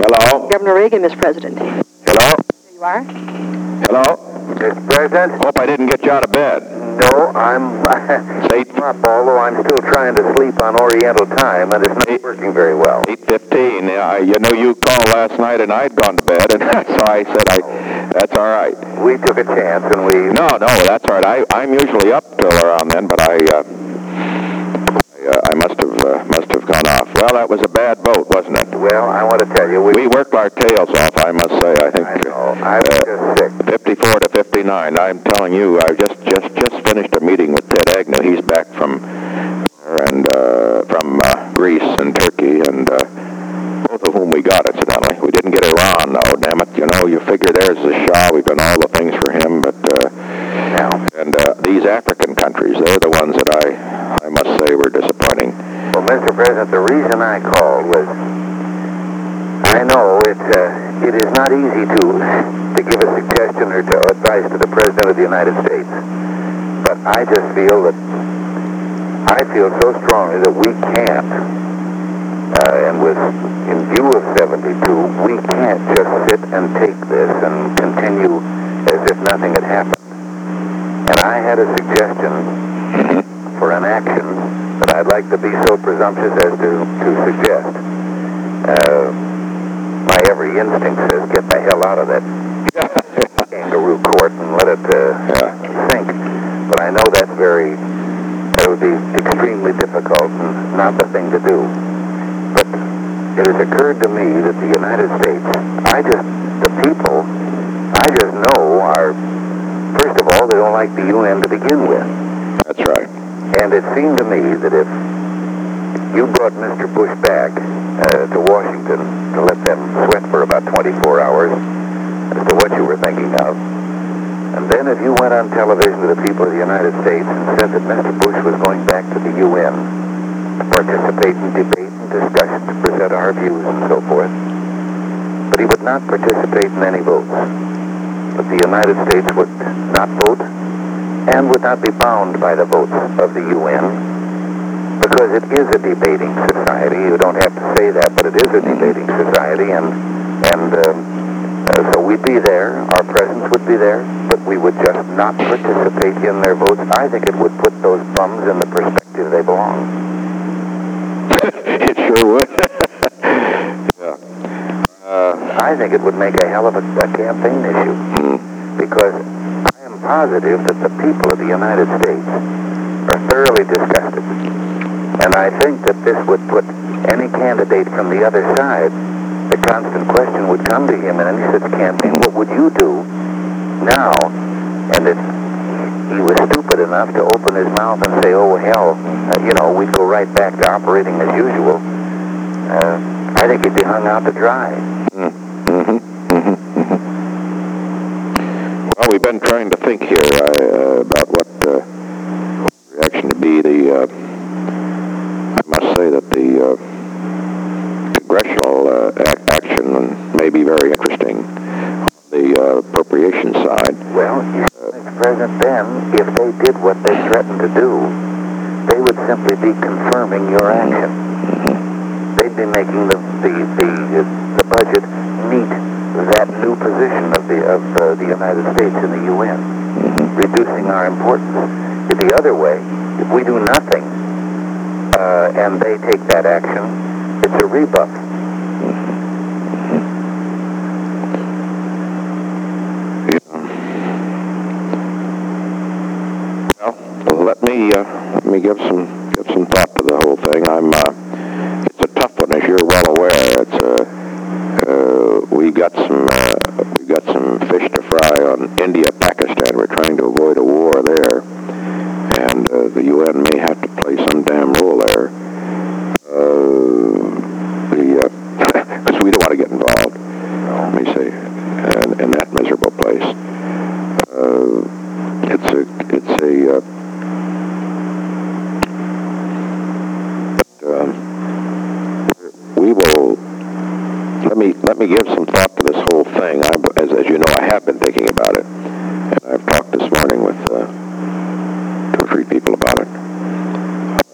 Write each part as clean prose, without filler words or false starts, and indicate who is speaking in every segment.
Speaker 1: Hello?
Speaker 2: Governor Reagan, Mr. President.
Speaker 1: Hello?
Speaker 2: There you are.
Speaker 1: Hello?
Speaker 3: Mr. President?
Speaker 1: Hope I didn't get you out of bed.
Speaker 3: No, I'm up, although I'm still trying to sleep on Oriental time, and it's not working very well.
Speaker 1: 8:15. You called last night, and I'd gone to bed, and so I said, that's all right.
Speaker 3: We took a chance, and we...
Speaker 1: No, that's all right. I'm usually up till around then, but I must have gone off. Well, that was a bad vote, wasn't it?
Speaker 3: Well, I want to tell you,
Speaker 1: we worked our tails off, I must say. I think.
Speaker 3: I know. I was just sick.
Speaker 1: 54 to 59. I'm telling you, I just finished a meeting with Ted Agnew. He's back from Greece and Turkey, and both of whom we got, incidentally. We didn't get Iran, though. Damn it! You figure there's the Shah. We've done all the things for him, but these African countries, they're the ones that I must say were disappointing.
Speaker 3: Well, Mr. President, the reason I called was I know it is not easy to give a suggestion or to advice to the President of the United States, but I just feel so strongly that we can't, and in view of 72, we can't just sit and take this and continue as if nothing had happened. And I had a suggestion for an action that I'd like to be so presumptuous as to suggest. My every instinct says, get the hell out of that kangaroo court and let it sink. But I know that would be extremely difficult and not the thing to do. But it has occurred to me that the United States, the people, I just know are, first of all, they don't like the UN to begin with.
Speaker 1: That's right.
Speaker 3: And it seemed to me that if you brought Mr. Bush back to Washington to let them sweat for about 24 hours as to what you were thinking of, and then if you went on television to the people of the United States and said that Mr. Bush was going back to the UN to participate in debate and discussion, to present our views and so forth, but he would not participate in any votes, that the United States would not vote and would not be bound by the votes of the UN, because it is a debating society. You don't have to say that, but it is a debating society, and so we'd be there, our presence would be there, but we would just not participate in their votes. I think it would put those bums in the perspective they belong.
Speaker 1: It sure would. Yeah.
Speaker 3: I think it would make a hell of a campaign issue, because I am positive that the people of the United States are thoroughly disgusted. And I think that this would put any candidate from the other side, the constant question would come to him in any such campaign, what would you do now? And if he was stupid enough to open his mouth and say, oh, hell, we'd go right back to operating as usual, I think he'd be hung out to dry.
Speaker 1: Well, we've been trying to think here about what reaction to be. I must say that the congressional action may be very interesting on the appropriation side.
Speaker 3: Well, Mr. President, then, if they did what they threatened to do, they would simply be confirming your action. They'd be making the budget meet that new position of the United States in the UN, reducing our importance. The other way, if we do nothing and they take that action, it's a rebuff.
Speaker 1: Well, let me give some thought to the whole thing. It's a tough one, as you're well aware. We got some fish to fry on India, Pakistan. We're trying to avoid a war there, and the UN may have to play some damn role there. Because we don't want to get involved. Let me say, in that miserable place. We will. Let me give some thought to this whole thing. As you know, I have been thinking about it, and I've talked this morning with 2 or 3 people about it.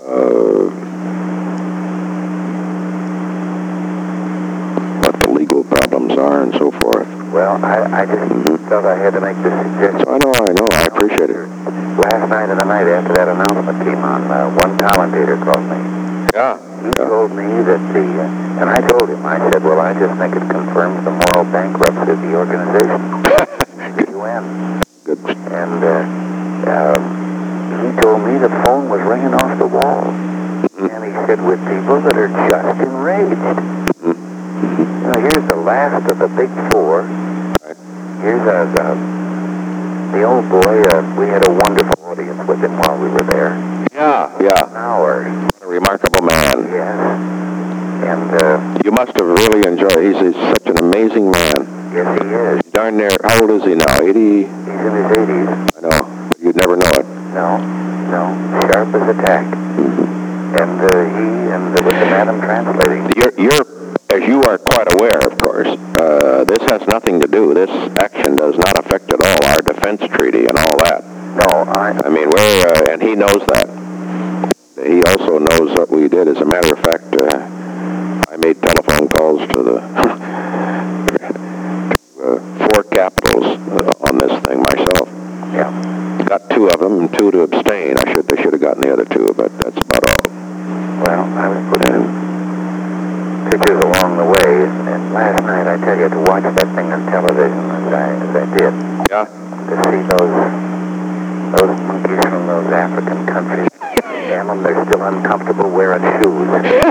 Speaker 1: What the legal are and so forth.
Speaker 3: Well, I just felt I had to make this suggestion.
Speaker 1: I know, I appreciate it.
Speaker 3: Last night and the night after that announcement came on, one commentator called me.
Speaker 1: Yeah.
Speaker 3: He told me that and I told him, I said, well, I just think it confirms the moral bankruptcy of the organization, the UN.
Speaker 1: Good.
Speaker 3: And he told me the phone was ringing off the wall. And he said, with people that are just enraged. You know, here's the last of the big four. Here's the old boy. We had a wonderful audience with him while we were there.
Speaker 1: Yeah.
Speaker 3: An hour.
Speaker 1: What a remarkable man.
Speaker 3: Yes. And
Speaker 1: you must have really enjoyed it. He's such an amazing man.
Speaker 3: yes, he is.
Speaker 1: Darn near, how old is he now? 80?
Speaker 3: He's in his 80s.
Speaker 1: I know, but you'd never know it.
Speaker 3: No. Sharp as a tack. And he and with the madam translating.
Speaker 1: You're, as you are quite aware, of course, this has nothing to do, this action does not affect at all our defense treaty and all that.
Speaker 3: No,
Speaker 1: I mean, and he knows that. He also knows what we did. As a matter of fact, I made telephone calls to the four capitals on this thing myself.
Speaker 3: Yeah.
Speaker 1: Got two of them and two to abstain. I should have gotten the other two, but that's about all.
Speaker 3: Well, I was putting in pictures along the way, and last night, I tell you, to watch that thing on television as I did.
Speaker 1: Yeah.
Speaker 3: To see those monkeys from those African countries. Damn them, they're still uncomfortable wearing shoes.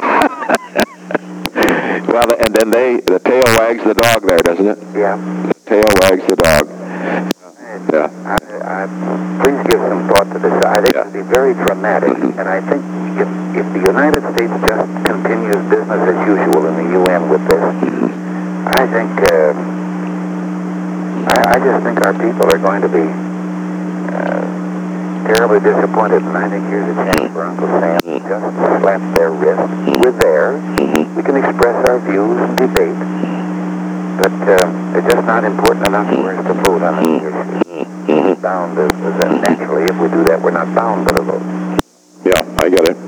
Speaker 1: Well, and then the tail wags the dog there, doesn't it?
Speaker 3: Yeah.
Speaker 1: The tail wags the dog. Yeah.
Speaker 3: I please give some thought to this. I think it would be very dramatic, and I think if the United States just continues business as usual in the UN with this, I think I just think our people are going to be terribly disappointed, and I think here's a chance for Uncle Sam to just slap their wrist. We're there. We can express our views and debate, but it's just not important enough for us to vote on any issue. Bound naturally, if we do that, we're not bound by the vote.
Speaker 1: Yeah, I get it.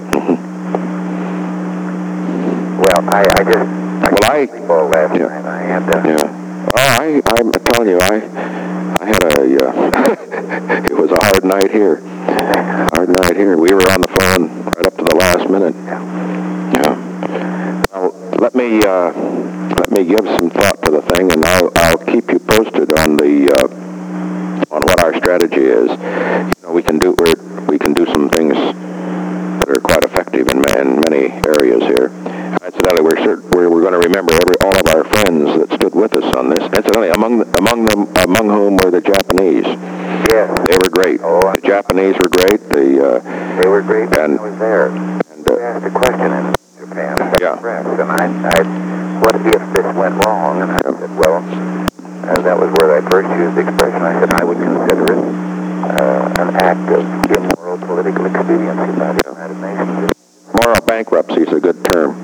Speaker 3: Well, I couldn't sleep all last night. I had to.
Speaker 1: Yeah. Oh, I'm telling you, I had it was a hard night here. Hard night here. We were on the phone right up to the last minute. Yeah. Well, let me give some thought to the thing, and I'll keep you posted on on what our strategy is. You know, we can do some things that are quite effective in many areas here. Incidentally, we're going to remember all of our friends that stood with us on this. Incidentally, among whom were the Japanese.
Speaker 3: Yes.
Speaker 1: They were great. The Japanese were great. They
Speaker 3: were great. And I was there.
Speaker 1: And
Speaker 3: I asked a question in Japan.
Speaker 1: Yeah.
Speaker 3: And I what if this went wrong? And I said, well, that was where I first used the expression. I said I would consider it an act of immoral political expediency by the United Nations.
Speaker 1: Moral bankruptcy is a good term.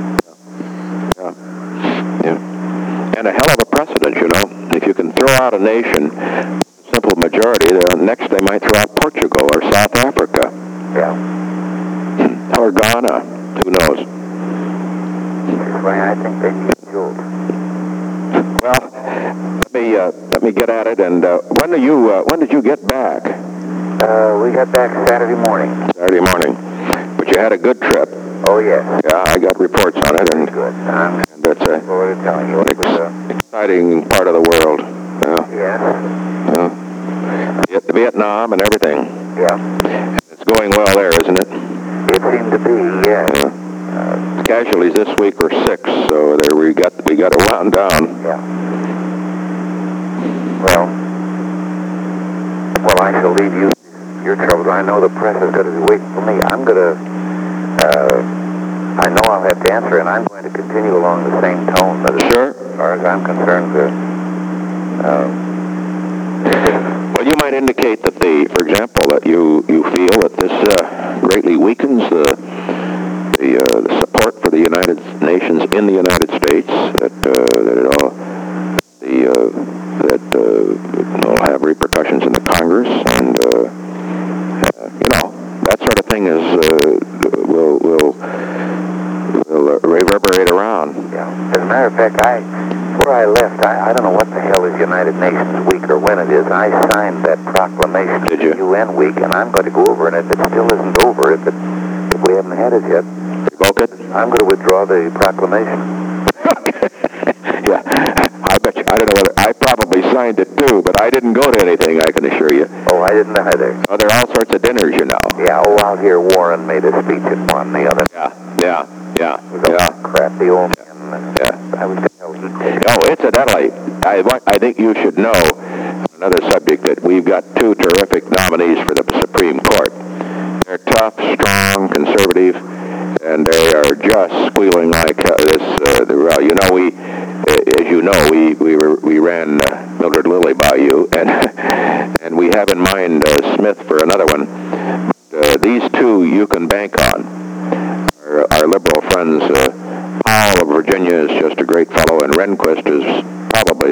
Speaker 1: Yeah. And a hell of a precedent, you know. If you can throw out a nation, simple majority, next they might throw out Portugal or South Africa.
Speaker 3: Yeah.
Speaker 1: Or Ghana. Who knows?
Speaker 3: That's why I think they need a jolt.
Speaker 1: Well, let me get at it. And when did you get back?
Speaker 3: We got back Saturday morning.
Speaker 1: Saturday morning. But you had a good trip.
Speaker 3: Oh, yes.
Speaker 1: Yeah, I got reports on it. And
Speaker 3: good.
Speaker 1: And it's a
Speaker 3: telling you,
Speaker 1: exciting part of the world.
Speaker 3: Yes.
Speaker 1: Vietnam and everything.
Speaker 3: Yeah.
Speaker 1: It's going well there, isn't it?
Speaker 3: It seemed to be, yes.
Speaker 1: Casualties this week were 6, so there we got it wound down.
Speaker 3: Yeah. Well, I shall leave you your troubles. I know the press is going to be waiting for me. I'm going to. I know I'll have to answer, and I'm going to continue along the same tone. But
Speaker 1: sure.
Speaker 3: As far as I'm concerned,
Speaker 1: well, you might indicate that for example, that you feel that this greatly weakens the support for the United Nations in the United States. That it'll have repercussions in the Congress, and that sort of thing will reverberate around.
Speaker 3: Yeah. As a matter of fact, Heck, before I left, I don't know what the hell is United Nations Week or when it is. I signed that proclamation
Speaker 1: Did you?
Speaker 3: UN Week, and I'm going to go over, and if it still isn't over, if we haven't had it yet,
Speaker 1: Revoke it?
Speaker 3: I'm going to withdraw the proclamation.
Speaker 1: Yeah, I bet you, I don't know whether, I probably signed it too, but I didn't go to anything, I can assure you.
Speaker 3: Oh, I didn't either.
Speaker 1: Oh, there are all sorts of dinners, you know.
Speaker 3: Yeah, out here Warren made a speech at one the other
Speaker 1: Yeah, yeah, yeah,
Speaker 3: It was
Speaker 1: yeah.
Speaker 3: crap, the old man.
Speaker 1: Yeah.
Speaker 3: I was going to tell you.
Speaker 1: Oh, incidentally, I think you should know another subject that we've got two terrific nominees for the Supreme Court. They're tough, strong, conservative, and they are just squealing like this. Well, you know, as you know, we ran Mildred Lilly by you, and we have in mind Smith for another one. These two you can bank on. Our liberal friends, Powell of Virginia is just a great fellow, and Rehnquist is probably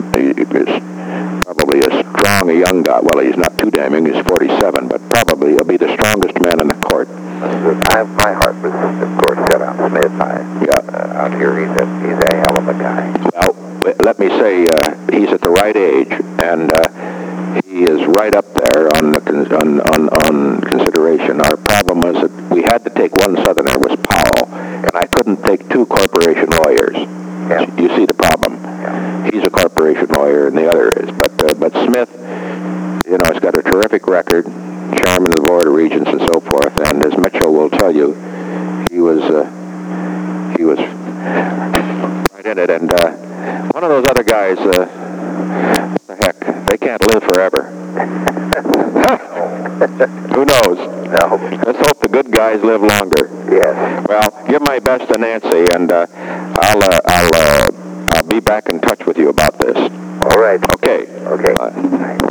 Speaker 1: as strong a young guy. Well, he's not too damn young, he's 47, but probably he'll be the strongest man in the court.
Speaker 3: My heart was, of course, set on Smith. Out here, he's a hell of a guy.
Speaker 1: Well, let me say, he's at the right age, and he is right up there on consideration. Our problem was that we had to take one Southerner, was Powell, and I couldn't take two corporation lawyers.
Speaker 3: Yeah.
Speaker 1: You see the problem.
Speaker 3: Yeah.
Speaker 1: He's a corporation lawyer, and the other is. But Smith, you know, has got a terrific record, chairman of the Board of Regents and so forth. And as Mitchell will tell you, he was right in it. And one of those other guys, what the heck, they can't live forever. Who knows?
Speaker 3: No.
Speaker 1: Let's hope the good guys live longer.
Speaker 3: Yes.
Speaker 1: Well, give my best to Nancy, and I'll be back in touch with you about this.
Speaker 3: All right.
Speaker 1: Okay.
Speaker 3: Okay.